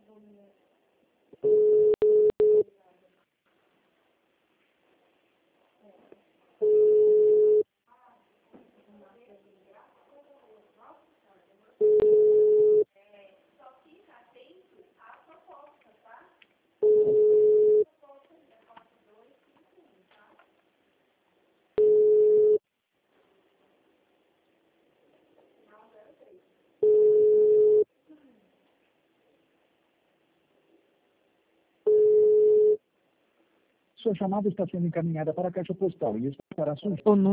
Sua chamada está sendo encaminhada para a caixa postal e está para a sua... O número